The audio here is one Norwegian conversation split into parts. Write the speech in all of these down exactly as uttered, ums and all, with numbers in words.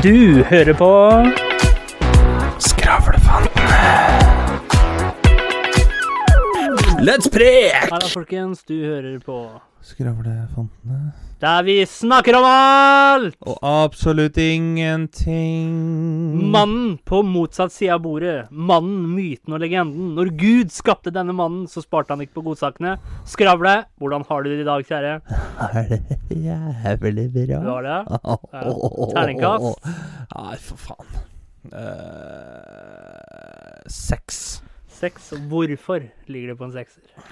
Du hører på Skravlefantene. Let's prek! Hallo folkens, du hører på Skravlefantene. Der vi snakker om alt! Og absolutt ingenting. Mannen på motsatt side av bordet. Mannen, myten og legenden. Når Gud skapte denne mannen, så sparte han ikke på godsakene. Skravle, hvordan har du det i dag, kjære? Er det jævlig bra? Du har det? Ja. Terningkast? Nei, for faen. Uh, seks. Seks. Hvorfor ligger det på en sekser?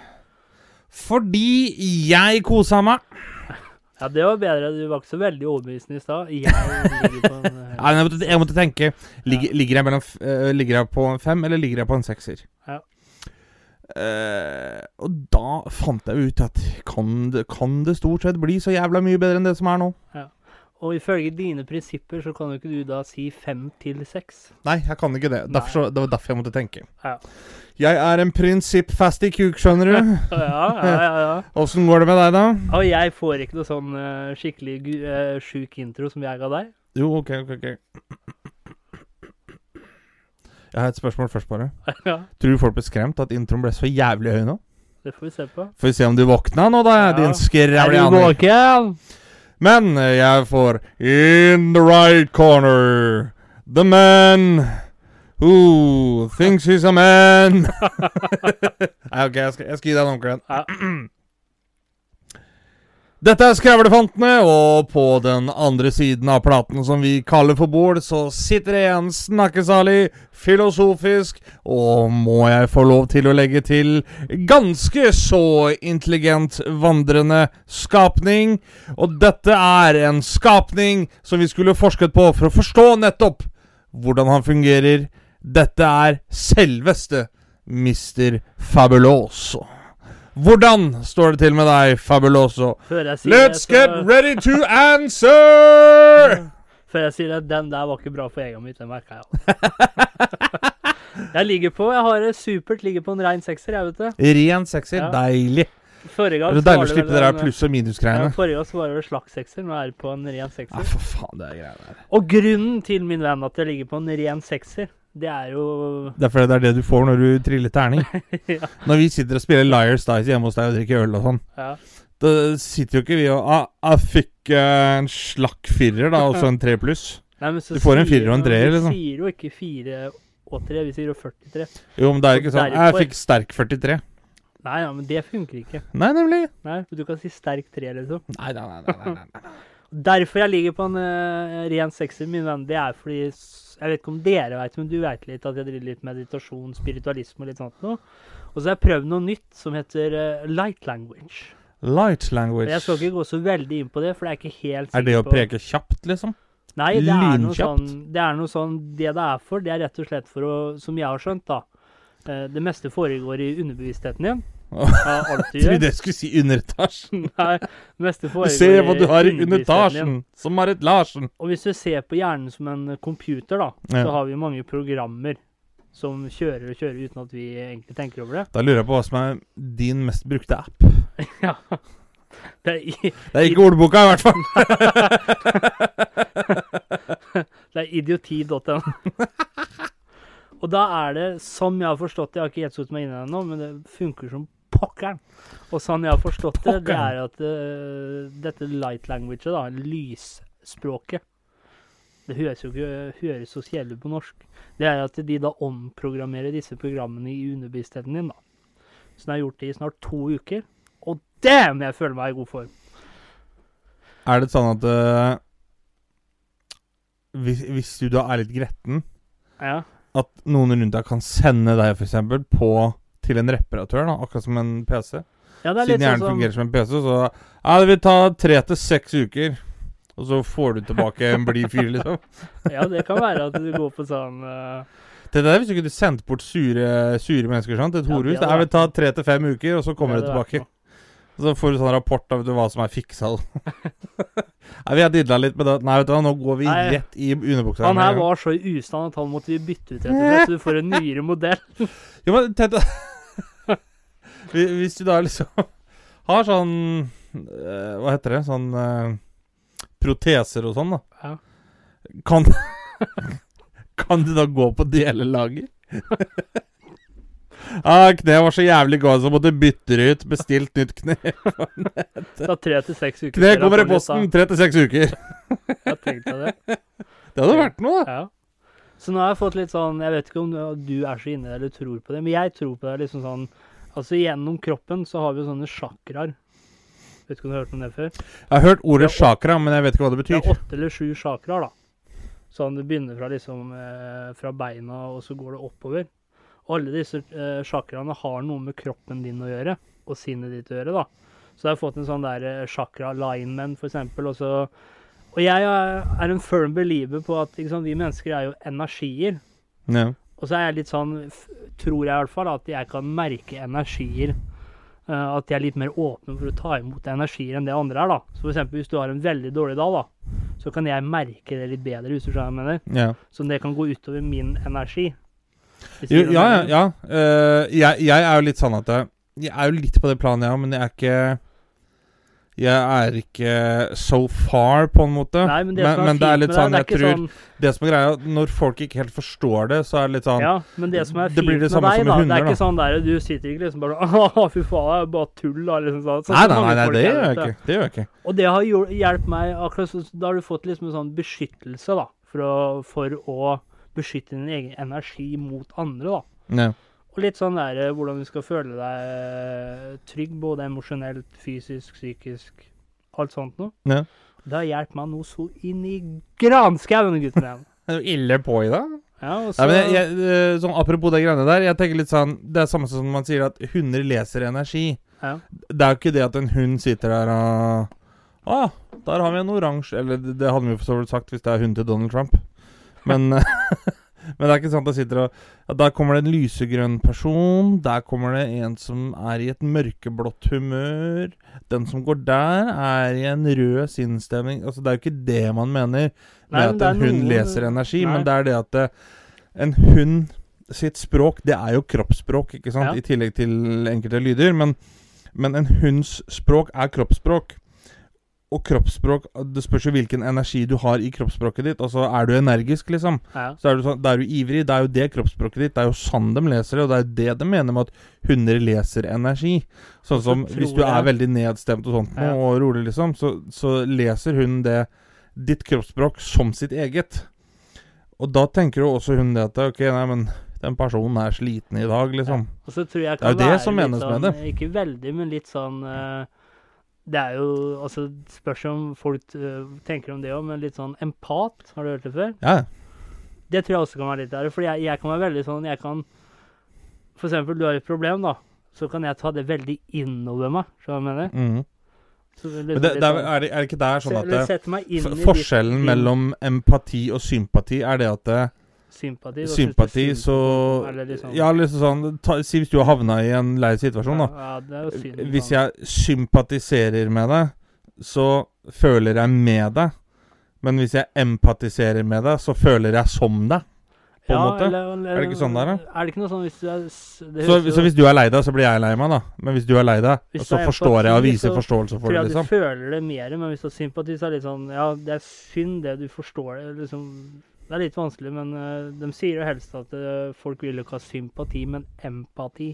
Fordi jeg kosa meg. Ja, det var bedre. Du var ikke så veldig overbevisende i stad. Jeg ligger på en... Uh... Ja, jeg, måtte, jeg måtte tenke, ligger, ligger, jeg mellom, uh, ligger jeg på en fem, eller ligger jeg på en sekser? Ja. Uh, og da fant jeg ut at kan det, kan det stort sett bli så jævla mye bedre enn det som er nå? Ja. Og ifølge dine prinsipper så kan jo ikke du da si fem til seks. Nei, jeg kan ikke det. Derfor så, det var derfor jeg måtte tenke. Ja. Jeg er en prinsippfastig kuk, skjønner du? Ja, ja, ja, ja. Hvordan går det med deg da? Og jeg får ikke noe sånn uh, skikkelig uh, syk intro som jeg ga deg. Jo, ok, ok, ok. Jeg har et spørsmål først bare. Ja. Tror du folk ble skremt at introen ble så jævlig høy nå? Det får vi se på. Får vi se om du våkna nå da, Ja. din skrævlig Er du aner. våken? Men jeg får in the right corner the man who thinks he's a man. Nei, ok, jeg skal, jeg skal gi deg en ordentlig en. Ja. Dette er Skravlefantene, og på den andre siden av platen som vi kaller for bord, så sitter det en snakkesalig, filosofisk, og må jeg få lov til å legge til, ganske så intelligent vandrende skapning. Og dette er en skapning som vi skulle forsket på for å forstå nettopp hvordan han fungerer. Dette er selveste mister Fabuloso. Hvordan står det til med deg, Fabuloso? Før jeg sier Let's det, så... get ready to answer! Før jeg sier det, den der var ikke bra for egen mitt, den merket jeg. Jeg ligger på, jeg har det supert, ligger på en ren sekser, jeg vet det. Ren sekser, Ja. deilig. Forrige gang Det er så deilig var å slippe vel det der en- pluss- og minusgreiene. Ja, forrige gang så var det vel slags sekser, nå er det på en ren Ja, sekser. for faen, det er greier der. Og grunnen til, min venn, at jeg ligger på en ren sekser, det er jo... Det er fordi det er det du får når du triller terning. Ja, Når vi sitter og spiller Liar's Dice hjemme hos deg og drikker øl og sånn, ja. da sitter jo ikke vi og ah, Jeg fikk eh, en slakk firer da, og så en tre pluss. Nei, men så Du får en sier firer og en jo- treer, liksom. Vi sier jo ikke fire og tre, vi sier jo førtitre. Jo, men det er ikke Og sånn Jeg derfor- fikk sterk førtitre. Nei, ja, men det funker ikke. Nei, nemlig. Nei, for du kan si sterk tre, liksom. Nei, nei, nei, nei, nei, nei. Derfor jeg ligger på en uh, ren sekser, min venn, det er fordi, s- jeg vet ikke om dere vet, men du vet litt at jeg driver litt meditasjon, spiritualisme og litt sånt noe. Og så har jeg prøvd noe nytt som heter uh, light language. Light language. Jeg skal ikke gå så veldig inn på det, for det er ikke helt sikker Er det å på... preke kjapt, liksom? Nei, det er noe lynkjapt? sånn, det er noe sånn, det det er for, det er rett og slett for å, som jeg har skjønt da, uh, det meste foregår i underbevisstheten din. Ja, alt du Jeg gjør. trodde jeg skulle si underetasjen. Nei, det meste Du foregår ser hva du har i underbevisstheten din. underetasjen, som Marit Larsen. Og hvis du ser på hjernen som en computer da, Ja. så har vi mange programmer som kjører og kjører uten at vi egentlig tenker over det. Da lurer jeg på hva som er din mest brukte app. Ja. Det er, i, Det er ikke ordboka i hvert fall. det er idioti punktum no. Og da er det, som jeg har forstått det, jeg har ikke helt satt meg inn i det nå, men det funker som pokkeren. Og sånn jeg har forstått det, det er at uh, dette light language da, lysspråket, det høres jo ikke høres så kjedelig på norsk. Det er at de da omprogrammerer disse programmene i underbevisstheten din da. Så den har gjort det i snart to uker. Og damn, jeg føler meg i god form. Er det sånn at uh, hvis, hvis du da er litt gretten, Ja. at noen rundt deg kan sende deg for eksempel på til en reparatør, da, akkurat som en P C. Ja, det er Siden litt hjernen sånn som... fungerer som en P C, så ja, det vil ta tre til seks uker. Og så får du tilbake en blid fyr, liksom. Ja, det kan være at du går på sånn... Uh, Det der hvis du kunne sendt bort sure, sure mennesker, sant? Et Ja, horhus. det Det hadde er vil ta tre til fem uker, og så kommer det det hadde vært tilbake. Så får du sånn rapport av vet du, hva som er fiksa. Nei, vi har didla litt med det. Nei, vet du hva, nå går vi Nei. rett i underbuksa. Han her med en gang. var så i ustand at han måtte vi bytte ut rett og slett, så du får en nyere modell. Jo, men Tete Hvis hvis du da liksom har sånn eh, hva heter det? Sånn eh, proteser og sånn, da. Ja. Kan, kan du da gå på delelager? Ah, kneet var så jævlig godt, så måtte bytte det ut. Bestilt nytt kne. Da tre til seks uker. Kne kommer i posten, tre til seks uker. Jeg tenkte det. Det hadde vært noe, da. Ja. Så nå har jeg fått litt sånn, jeg vet ikke om du er så inne eller tror på det, men jeg tror på det liksom sånn, altså gjennom kroppen så har vi sånne chakraer. Vet ikke om du har hørt om det før? Jeg har hørt ordet chakra, men jeg vet ikke hva det betyr. Det er åtte eller sju chakraer da. Sånn det begynner fra liksom, eh, fra beina, og så går det oppover. Og alle disse eh, chakraene har noe med kroppen din å gjøre, og sinnet ditt å gjøre da. Så jeg har fått en sånn der eh, chakra alignment for eksempel, og så... Og jeg er en firm believer på at ikke sant, vi mennesker er jo energier. Ja. Og så er jeg litt sånn, tror jeg i hvert fall, at jeg kan merke energier. Uh, at jeg er litt mer åpen for å ta imot energier enn det andre er da. Så for eksempel hvis du har en veldig dårlig dag da, så kan jeg merke det litt bedre, hvis du skjønner hva jeg mener. Ja. Så det kan gå utover min energi. Jo, ja, ja, ja. Uh, jeg, jeg er jo litt sånn at jeg, jeg er jo litt på det planet, ja, men jeg er ikke... Jeg er ikke so far, på en måte. Nei, men det men, som er men fint det er litt med sånn, det, det er jeg ikke tror... sånn... Det som er greia, når folk ikke helt forstår det, så er det litt sånn... Ja, men det som er det fint blir det med samme deg som med da, hunder, det er ikke da. sånn der, du sitter ikke liksom bare, ah, fy faen, det er bare tull da, liksom sånn. sånn Nei, som nei, mange nei, nei, folk det er, gjør jeg vet du. ikke. Det gjør jeg ikke. Og det har hjul- hjulpet meg, akkurat så, da har du fått liksom en sånn beskyttelse da, for å, for å beskytte din egen energi mot andre da. Ja. Og litt sånn der, eh, hvordan du skal føle deg trygg, både emosjonelt, fysisk, psykisk, alt sånt noe. Ja. Det har hjulpet meg noe så inn i granskauen, gutten igjen. Det er jo ille på i det. Ja, og så... Nei, men jeg, jeg, eh, sånn, apropos det greiene der, jeg tenker litt sånn, det er samme som man sier at hunder leser energi. Ja. Det er jo ikke det at en hund sitter der og... Ah, der har vi en oransje, eller det, det hadde vi jo for så vidt sagt hvis det er hund til Donald Trump. Men... Men det er ikke sant at jeg sitter og... Ja, der kommer det en lysegrønn person, der kommer det en som er i et mørkeblått humør, den som går der er i en rød sinnsstemning. Altså det er jo ikke det man mener med Nei, at en hund noe... leser energi, Nei. men det er det at det, en hund sitt språk, det er jo kroppsspråk, ikke sant? Ja. I tillegg til enkelte lyder, men, men en hunds språk er kroppsspråk. Og kroppsspråk, det spørs jo hvilken energi du har i kroppsspråket ditt. Altså, er du energisk, liksom? Ja. Så er du, sånn, da er du ivrig, det er jo det kroppsspråket ditt. Det er jo sånn de leser det, og det er jo det de mener med at hunder leser energi. Sånn som, tror hvis du jeg- er veldig nedstemt og sånt, Ja. og rolig, liksom, så, så leser hun det, ditt kroppsspråk, som sitt eget. Og da tenker jo også hun det at, ok, nei, men den personen er sliten i dag, liksom. Og så tror jeg Det er kan jo det være som litt menes med sånn, det. ikke veldig, men litt sånn, eh, det er jo, altså, spørs om folk eh, tenker om det også, men litt sånn empat, har du hørt det før? Ja, Det tror jeg også kan være litt der, for jeg, jeg kan være veldig sånn, jeg kan, for eksempel, du har et problem da, så kan jeg ta det veldig innover meg, skjønner du hva jeg mener? mhm. Så det er Men liksom det, litt det er, sånn- er, det, er det ikke der sånn Se- at eller det, sette meg inn f- i ditt- forskjellen din mellom empati og sympati er det at det, sympati, hva synes du sympati, synd på så... folk, eller liksom, Ja, liksom sånn, ta, si hvis du har havnet i en lei situasjon, da. ja, ja, det er jo synd. Hvis sånn. jeg sympatiserer med deg, så føler jeg med deg. Men hvis jeg empatiserer med deg, så føler jeg som deg, på en måte. Eller, eller, Er det ikke sånn der, da? Er det ikke noe sånn hvis du er... s- det Så, høres jo- så hvis du er lei deg, så blir jeg lei meg, da. Men hvis du er lei deg, Hvis så det er forstår jeg og empati, viser så forståelse for tror det, jeg liksom. du føler det mer, men hvis du har sympati, så er det litt sånn, ja, det er synd det, du forstår det, liksom, det er litt vanskelig, men eh, de sier jo helst at eh, folk vil jo ikke ha sympati, men empati.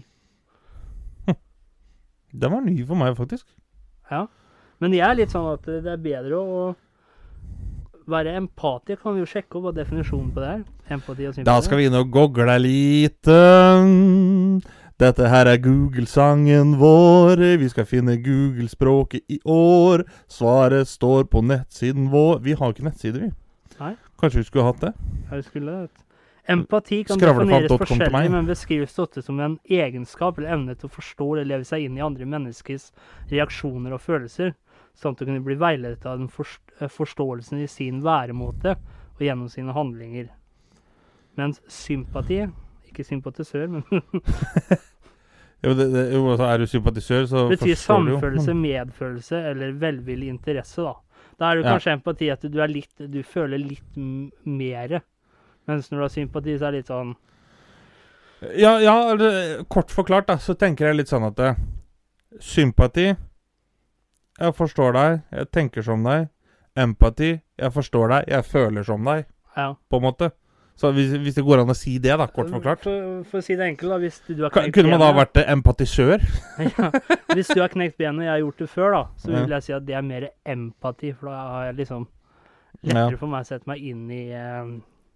Den var ny for meg, faktisk. Ja, men jeg er litt sånn at det er bedre å være empati. Kan vi jo sjekke opp hva definisjonen på det er, empati og sympati. Da skal vi inn og gogle litt. Dette her er Google-sangen vår. Vi skal finne Google-språket i år. Svaret står på nettsiden vår. Vi har ikke nettside, vi. Nei. Kanskje vi skulle hatt det? Jeg skulle det. Empati kan Skravlefant defineres punktum com til meg. forskjellig, men beskrives ofte som en egenskap eller evne til å forstå eller leve seg inn i andre menneskers reaksjoner og følelser, samt å kunne bli veiledet av den forst forståelsen i sin væremåte og gjennom sine handlinger. Mens sympati, ikke sympatisør, men Jo, det, det, jo altså, er du sympatisør, så betyr forstår du jo. samfølelse, medfølelse eller velvillig interesse, da. Da er det Ja. kanskje empati at du er litt, du føler litt m mere. Mens når du har sympati, så er det litt sånn... Ja, ja, eller, kort forklart da, så tenker jeg litt sånn at det, sympati, jeg forstår deg, jeg tenker som deg. Empati, jeg forstår deg, jeg føler som deg. Ja. på en måte. Så hvis, hvis det går an å si det da, kort forklart. For, for å si det enkelt da, hvis du har Kan- knekt Kunne man da benet- vært empatisør? ja. Hvis du har knekt benet og jeg har gjort det før da, så vil Ja. jeg si at det er mer empati, for da har jeg liksom Ja. lettere for meg å sette meg inn i eh,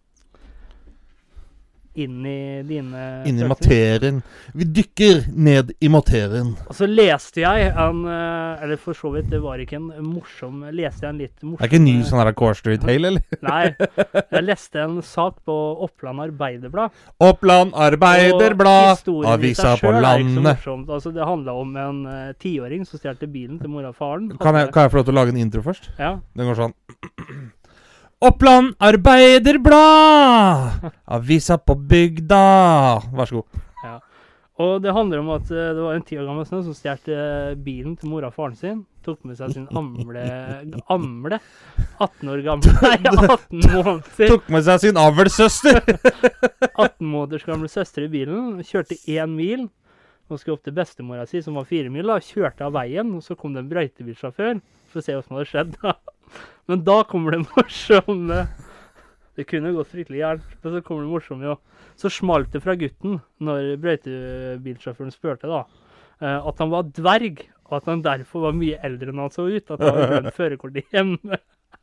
inn i dine Inni følelser. materien. Vi dykker ned i materien. Og så leste jeg en, eh, eller for så vidt, det var ikke en morsom, leste jeg en litt morsom... Det er ikke en ny sånn her Core Street Tale, eller? Nei, jeg leste en sak på Oppland Arbeiderblad. Oppland Arbeiderblad, Og historien i avisa seg på selv er ikke så landet. morsomt. Altså, det handlet om en uh, tiåring som stjelte bilen til mora og faren. Kan jeg, kan jeg få lov til å lage en intro først? Ja. Den går sånn. Oppland Arbeiderblad, avisa på bygda. Vær så god. Ja. Og det handler om at eh, det var en ti år gammel snø som stjelte eh, bilen til mora og faren sin. Tok med seg sin amle, amle, atten år gammel, nei, atten måneder, Tok med seg sin avlssøster. atten måneders gamle søster i bilen. Kjørte én mil. Nå skulle opp til bestemora si, som var fire mil, da. Kjørte av veien, og så kom det en brøytebilsjåfør for å se hva som hadde skjedd. da. Men da kommer det morsomme. Det kunne gått fryktelig gærent, men så kommer det morsomme jo. Så smalt det fra gutten når brøytebilsjåføren spurte da, eh, at han var dverg, og at han derfor var mye eldre enn han så ut, at han hadde glemt førerkortet hjemme.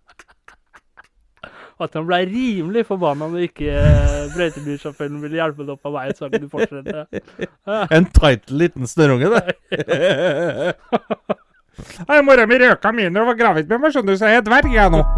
Og at han ble rimelig forbannet når ikke eh, brøytebilsjåføren ville hjelpe det opp av veien, så han kunne fortsette. Ja. En tight liten snørunge, det. Nei, mora mi røka mine og var gravid med meg, skjønner du, så jeg er dverg jeg nå.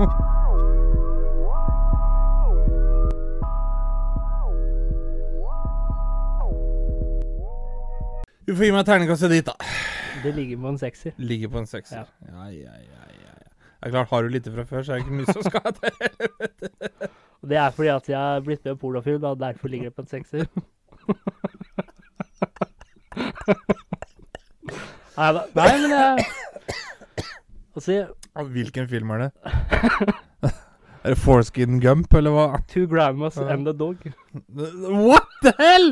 Du får gi meg terningkastet ditt, da. Det ligger på en sekser. Ligger på en sekser. Ja. Ja, ja, ja, ja, ja. Det er klart, har du litt fra før, så er det ikke mye som skal til. Og det er fordi at jeg er blitt med pornofilm, og derfor ligger det på en sekser. Nei, da- nei, men jeg... Altså, Hvilken film er det? Er det Foreskin Gump, eller hva? Two Grandmas and a Dog. What the hell?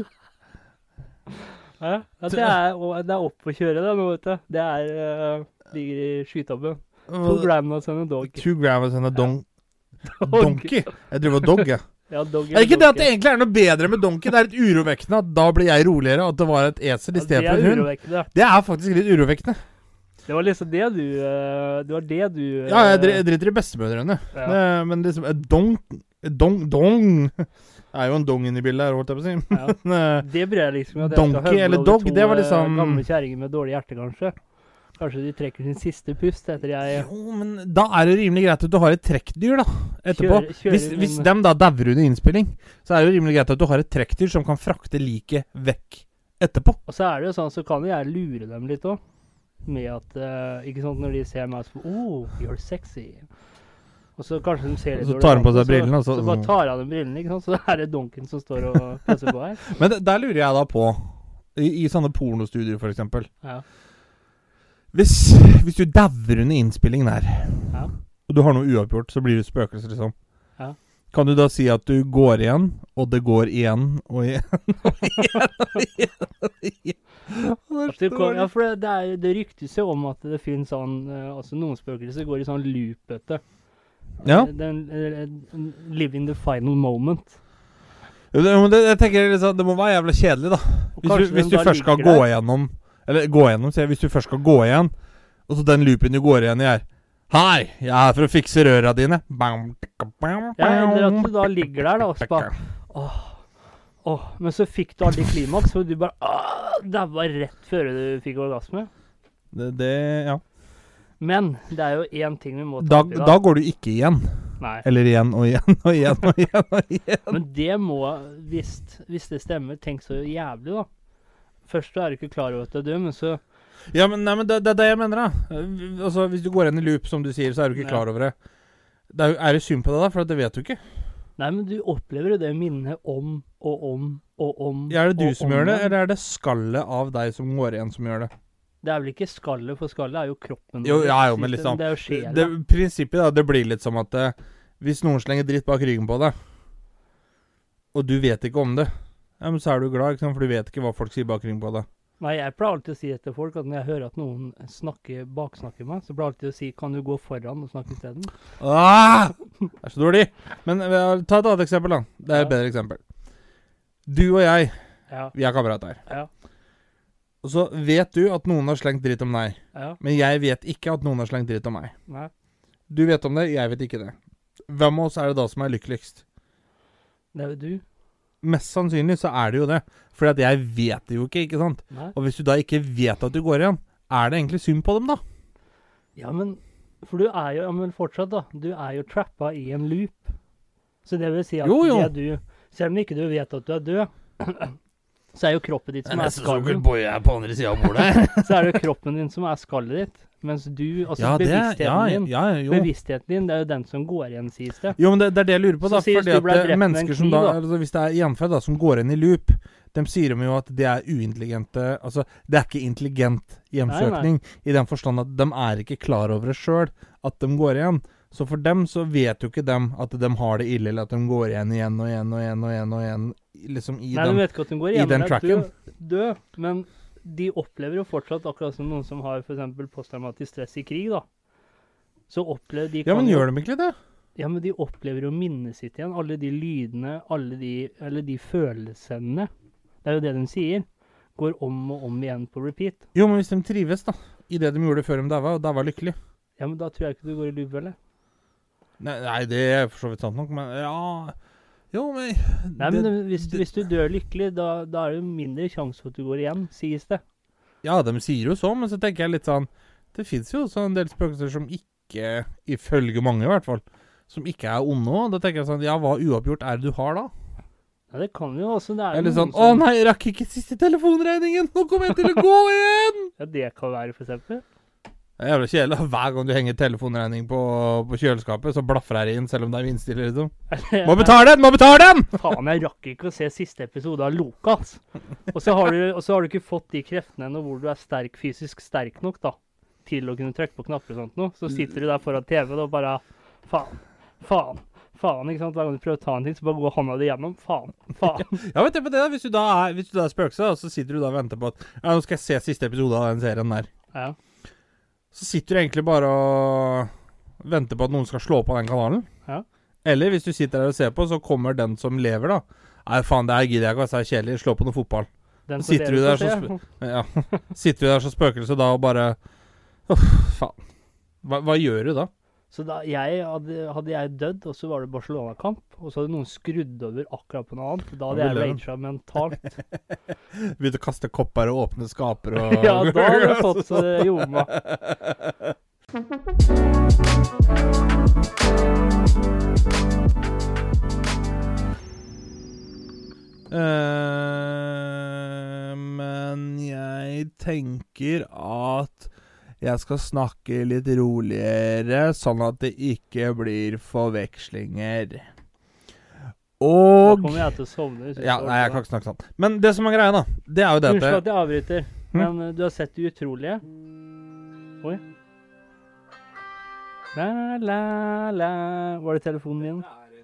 Ja, ja, det er, og det er opp å kjøre det nå, vet du. Det er, uh, ligger i skytabben. Two Grandmas and a Dog. Two grams and a don Dog. donkey. Jeg driver og dog, jeg. Ja, dog Er det ikke det at det egentlig er noe bedre med donkey? Det er litt urovekkende at da blir jeg roligere, og at det var et esel i stedet det for er en hund. urovekkende. Det er faktisk litt urovekkende. Det var liksom det du, uh, det var det du... Uh, Ja, jeg dri- jeg driter i bestemødrene. Ja. Det- Men liksom, et dong, et dong, dong. Det er jo en dong inni bildet her, holdt jeg på å si. Ja. Men, eh, Det bryr jeg liksom at jeg skal Donkey høvle eller over dog, to, det var eh, liksom- gamle kjæringer med dårlig hjerte, kanskje. Kanskje de trekker sin siste pust etter jeg... Jo, men da er det rimelig greit at du har et trekkdyr, da. Etterpå. Kjører- kjører hvis, inn hvis en- dem da dauer under innspilling, så er det jo rimelig greit at du har et trekkdyr som kan frakte liket vekk etterpå. Og så er det jo sånn, så kan jo jeg lure dem litt også. Med at, uh, ikke sant, når de ser meg så, oh, you're sexy. Og så kanskje de ser litt Og så dårlig tar han på sant, seg og så- brillene, og så- Så bare tar han av brillene, ikke sant? Så er det donken som står og passer på her. Men d- der lurer jeg da på, i, i sånne pornostudier for eksempel, Ja. hvis, hvis du dauer under innspillingen her, Ja. og du har noe uoppgjort, så blir du spøkelse, liksom. Ja. Kan du da si at du går igjen, og det går igjen, og igjen, og igjen, og igjen, og igjen. Og At det kom, ja, for det, det, er, det ryktes jo om at det finnes sånn, uh, altså noen spøkelser går i sånn loop, vet du. Ja. Den, uh, live in the final moment. Jo, det, men det, jeg tenker liksom, det må være jævla kjedelig da. Og Hvis kanskje du, hvis den du da først skal ligger gå der. igjennom, eller gå igjennom, så jeg, hvis du først skal gå igjen, og så den loopen du går igjen i er, hei, jeg er her for å fikse røra dine. Bam, bam, Ja, eller at bam. du da ligger der da, og så bare, åh, åh, men så fikk du aldri klimaks, og du bare, åh, det var rett før du fikk orgasme. Det, det, ja. Men det er jo en ting vi må ta Da, opp i da går du ikke igjen. Nei. Eller igjen og igjen og igjen og igjen og igjen. Men det må, hvis, hvis det stemmer, tenk så jævlig da. Først så er du ikke klar over at det er død, men så... Ja, men, nei, men det, det er det jeg mener da. Altså, hvis du går igjen i loop, som du sier, så er du ikke Ja. klar over det. Det er, jo- er det synd på deg da, for det vet du ikke. Nei, men du opplever jo det minnet om og om og om. Ja, er det du og som om gjør det, igjen. eller er det skallet av deg som går igjen som gjør det? Det er vel ikke skallet, for skallet er jo kroppen. Jo, vår. ja, jo, men liksom, Det er jo sjela. det, prinsippet da, det blir litt som at eh, hvis noen slenger dritt bak ryggen på deg, og du vet ikke om det, ja, men så er du glad, ikke sant? For du vet ikke hva folk sier bak ryggen på deg. Nei, jeg pleier alltid å si etter folk at når jeg hører at noen snakker, baksnakker meg, så pleier jeg alltid å si, kan du gå foran og snakke i stedet? Ah! Det er så dårlig. Men uh, ta et annet eksempel da. Det er et Ja. bedre eksempel. Du og jeg, Ja, vi er kamerater. ja, Og så vet du at noen har slengt dritt om deg. ja, Men jeg vet ikke at noen har slengt dritt om meg. nei. Du vet om det, jeg vet ikke det. Hvem av oss er det da som er lykkeligst? Det er jo du. Mest sannsynlig så er det jo det. Fordi at jeg vet det jo ikke, ikke sant? Nei. Og hvis du da ikke vet at du går igjen, er det egentlig synd på dem da? Ja, men, for du er jo, ja, men fortsatt da, du er jo trappa i en loop. Så det vil si at Jo, jo. det du, selv om ikke du vet at du er død, så er jo kroppen ditt som er skallen. Boy er på andre siden av bordet. Så er det jo kroppen din som er skallet ditt. Mens du, altså Ja, det, bevisstheten ja, din, ja, jo. bevisstheten din, det er jo den som går igjen, sies det. Jo, men det, det er det jeg lurer på da. Så sies Fordi du at ble det, drept med en mennesker som kniv, da, da. altså hvis det er gjenfødt da, som går inn i loop, de sier de jo at det er uintelligente, altså det er ikke intelligent hjemsøkning, i den forstand at de er ikke klar over det selv, at de går igjen. Så for dem så vet jo ikke dem at de har det ille, eller at de går igjen igjen og igjen og igjen og igjen og igjen, liksom i Nei, den. du vet ikke at den går i igjen, den men det er tracken. død, død, men de opplever jo fortsatt akkurat som noen som har for eksempel posttraumatisk stress i krig, da. Så opplever de Ja, men kan jo- gjør de ikke det? Ja, men de opplever jo minnet sitt igjen. Alle de lydene, alle de, eller de følelsene. Det er jo det de sier. Går om og om igjen på repeat. Jo, men hvis de trives da, i det de gjorde før de dava, og da var lykkelig. Ja, men da tror jeg ikke du går i loop, eller? Nei, nei, det er for så vidt sant nok, men ja... Jo, men... Nei, det- men hvis, det- hvis du dør lykkelig, da, da er det jo mindre sjanse for at du går igjen, sies det. Ja, de sier jo så, men så tenker jeg litt sånn, det finnes jo også en del spøkelser som ikke, ifølge mange i hvert fall, som ikke er onde, og da tenker jeg sånn, ja, hva uoppgjort er det du har da? Ja, det kan jo også, det er jo Eller sånn, noen å som- nei, jeg rakk ikke siste telefonregningen, nå kommer jeg til å gå igjen! Ja, det kan være for eksempel. Det er jævlig kjedelig, hver gang du henger telefonregning på, på kjøleskapet, så blaffer jeg inn, selv om det er vindstille, liksom. Må betale den, må betale den! Faen, jeg rakk ikke å se siste episode av Lokas. Og så har du, og så har du ikke fått de kreftene ennå hvor du er sterk, fysisk sterk nok da, til å kunne trykke på knapper og sånt noe. Så sitter du der foran T V og bare, faen, faen, faen, ikke sant? Hver gang du prøver å ta en ting, så bare går hånda di gjennom. Faen, faen. Ja, vet du på det da, hvis du da er, hvis du da er spøkelse, og så sitter du da og venter på at, ja, nå skal jeg se siste episode av den serien der. Ja. Så sitter du egentlig bare og venter på at noen skal slå på den kanalen. Ja. Eller hvis du sitter der og ser på, så kommer den som lever da. Nei, faen, det her gidder jeg ikke, det er kjedelig, slå på noe fotball. Den Så sitter du der så så Ja, sitter du der så spøkelse da og bare, uff, faen. Hva, hva gjør du da? Så da jeg, hadde, hadde jeg dødd, og så var det Barcelona-kamp, og så hadde noen skrudd over akkurat på noe annet, da hadde Ja, jeg vil det. raget mentalt. Begynte å kaste kopper og åpne skaper og... Ja, da hadde jeg fått så det gjorde meg. Eh, men jeg tenker at jeg skal snakke litt roligere, sånn at det ikke blir forvekslinger. Da Og... kommer jeg til å sovne. hvis jeg Ja, står nei, jeg på kan ikke snakke sånn. Men det som er greia da, det er jo det Unnskyld at... at jeg avbryter, men uh, du har sett Det utrolige? Oi. La, la, la. Var det telefonen min?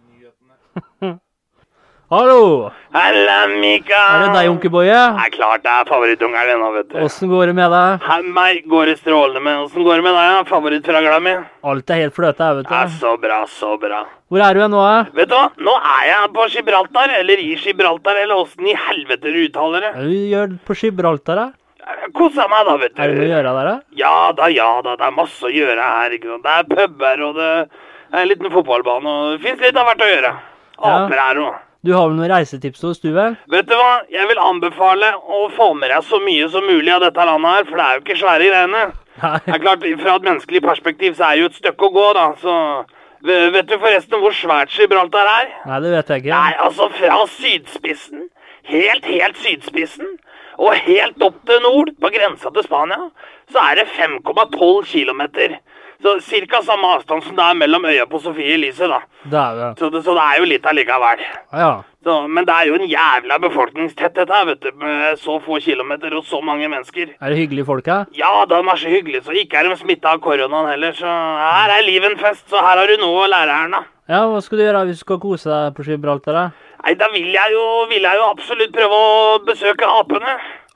Hallo! Halla, Mika! Er det deg, Onkeboye? Det er klart det er favorittungeren din nå, vet du. Åssen går det med deg? Her meg går det strålende med. Åssen går det med deg, ja? Favorittfragla mi? Alt er helt fløte her, vet Ja, du. så bra, så bra. Hvor er du nå, eh? Vet du hva? Nå er jeg på Gibraltar, eller i Gibraltar, eller åssen i helvete du uttaler det. Hva gjør du på Gibraltar, da? Jeg koser meg da, vet du. Er det noe å gjøre der, da? Ja da, ja da, det er masse å gjøre her, ikke sant. Det er puber, og det er en liten fotballbane, og det finnes litt av hvert å gjøre. Ja. Aper her og... Du har vel noen reisetips hos du, vel? Vet du hva? Jeg vil anbefale å få med deg så mye som mulig av dette landet her, for det er jo ikke svære greiene. Det Nei. er klart, fra et menneskelig perspektiv så er det jo et stykke å gå, da, så... v- Vet du forresten hvor svært Gibraltar er? Nei, det vet jeg ikke. Nei, altså fra sydspissen, helt, helt sydspissen, og helt opp til nord, på grensa til Spania, så er det fem komma tolv kilometer. Så cirka samme avstand som det er mellom øya på Sofie Elise, da. Det er det. Så det, så det er jo litt allikevel. Ja. Så, men det er jo en jævla befolkningstetthet her, vet du, med så få kilometer og så mange mennesker. Er det hyggelige folk her? Ja, de er så hyggelige, så ikke er de smittet av koronaen heller, så her er livet en fest, så her har du noe å lære her, da. Ja, hva skal du gjøre hvis du skal kose deg på Gibraltar, da? Nei, da vil jeg jo, vil jeg jo absolutt prøve å besøke apene.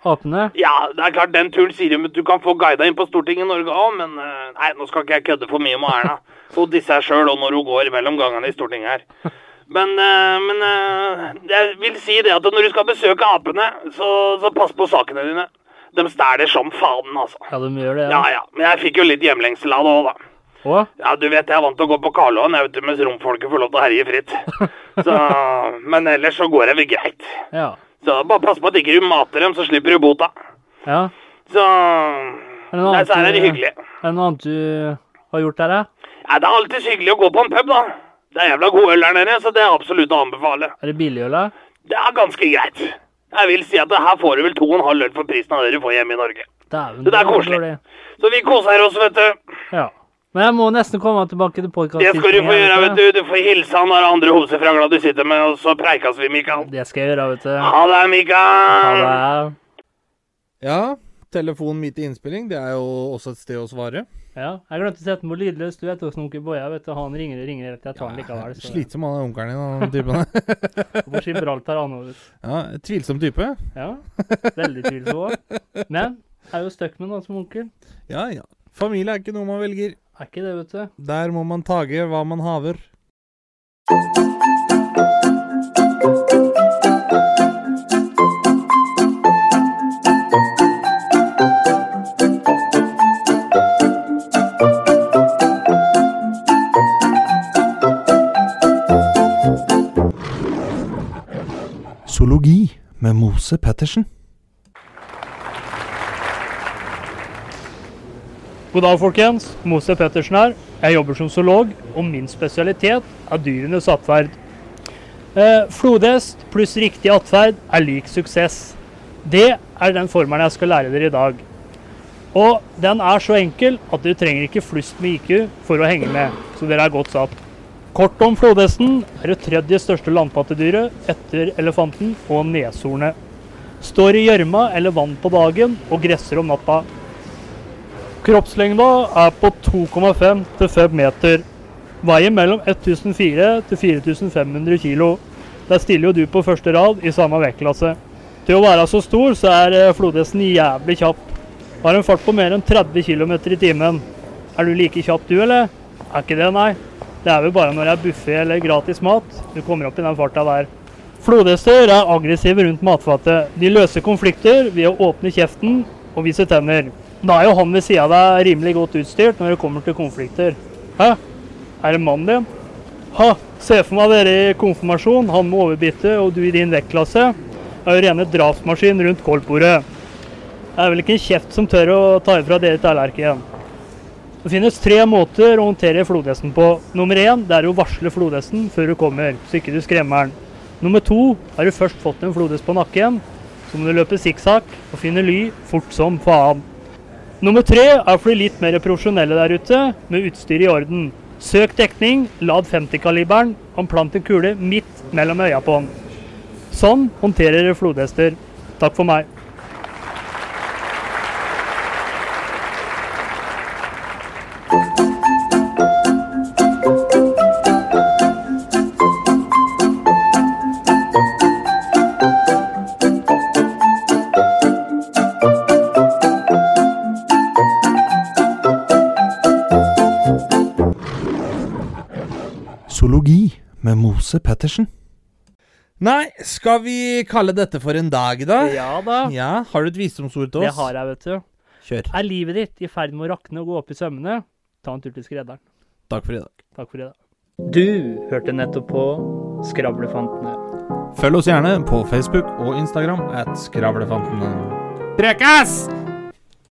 apene? Ja, det er klart, den turen sier jo at du kan få guida inn på Stortinget i Norge også, men uh, nei, nå skal ikke jeg kødde for mye med Erna. Hun disser selv og når hun går mellom gangene i Stortinget her. Men, uh, men uh, jeg vil si det at når du skal besøke apene, så, så pass på sakene dine. De stæler som faen, altså. Ja, de gjør det, ja. Ja, ja. Men jeg fikk jo litt hjemlengsel av det også, da. Hva? Ja, du vet, jeg er vant til å gå på Karlån, jeg vet du, mens romfolket får lov til å herje fritt. Så, men ellers så går det vel greit. Ja. Så bare pass på at ikke du mater dem, så slipper du bota. Ja. Så, nei, så er det hyggelig. Er det noe annet du har gjort der, da? Ja, det er alltid hyggelig å gå på en pub, da. Det er jævla god øl der nede, så det er absolutt å anbefale. Er det billig øl, da? Det er ganske greit. Jeg vil si at her får du vel to og en halv øl for prisen av det du får hjemme i Norge. Dæven, så det er koselig. Så vi koser oss, vet du. Ja. Men jeg må nesten komme tilbake til podcast. Det skal du få gjøre, vet du. Du får hilse han der andre homsefragla du sitter med, og så preikas vi, Mikael. Det skal jeg gjøre, vet du. Ha det, Mikael. Ha det. Ja, telefonen midt i innspilling, det er jo også et sted å svare. Ja, jeg glemte å sette den på lydløs. Du vet hvordan onkel Boja, vet du. Han ringer og ringer etter jeg tar den likevel. Så. Slitsom han er onkelen din, den typen. Hvor Gibraltar han over. Ja, tvilsom type. Ja, veldig tvilsom. Men jeg er jo støkk med noen som onkel. Ja, ja. Familie er ikke noe man velger. Er ikke det, vet du. Der må man tage hva man haver. Zoologi med Mose Pettersen. God dag, folkens. Mose Pettersen her. Jeg jobber som zoolog, og min spesialitet er dyrenes atferd. Eh, flodhest pluss riktig atferd er lik suksess. Det er den formelen jeg skal lære dere i dag. Og den er så enkel at dere trenger ikke flust med I Q for å henge med, så dere er godt satt. Kort om flodhesten er det tredje største landpattedyret etter elefanten og neshornet. Står i gjørma eller vann på dagen og gresser om natta. Kroppslengda er på to komma fem til fem meter. Veier mellom ett tusen fire til fire tusen fem hundre kilo. Der stiller jo du på første rad i samme vektklasse. Til å være så stor så er flodhesten jævlig kjapp. Har en fart på mer enn tretti kilometer i timen. Er du like kjapp du, eller? Er ikke det, nei. Det er vel bare når det er buffet eller gratis mat du kommer opp i den farta der. Flodhester er aggressive rundt matfatet. De løser konflikter ved å åpne kjeften og vise tenner. Da er jo han ved siden av deg rimelig godt utstyrt når det kommer til konflikter. Hæ? Er det mannen din? Ha, se for meg dere i konfirmasjon, han med overbitte og du i din vektklasse. Er jo rene drapsmaskin rundt koldbordet. Det er vel ikke en kjeft som tør å ta ifra dere tallerken. Det finnes tre måter å håndtere flodhesten på. Nummer én, det er å varsle flodhesten før du kommer, så ikke du skremmer den. Nummer to, har du først fått en flodhest på nakken, så må du løpe sikksakk og finne ly fort som faen. Nummer tre er for de litt mer profesjonelle der ute, med utstyr i orden. Søk dekning, lad femti-kaliberen og plant en kule midt mellom øya på den. Sånn håndterer dere flodhester. Takk for meg. Zoologi med Mose Pettersen. Nei, skal vi kalle dette for en dag da? Ja da. Ja, har du et visdomsord til oss? Det har jeg, vet du. Kjør. Er livet ditt i ferd med å rakne og gå opp i sømmene? Ta en tur til skredderen. Takk for i dag. Takk for i dag. Du hørte nettopp på Skravlefantene. Følg oss gjerne på Facebook og Instagram at Skravlefantene. Prekas!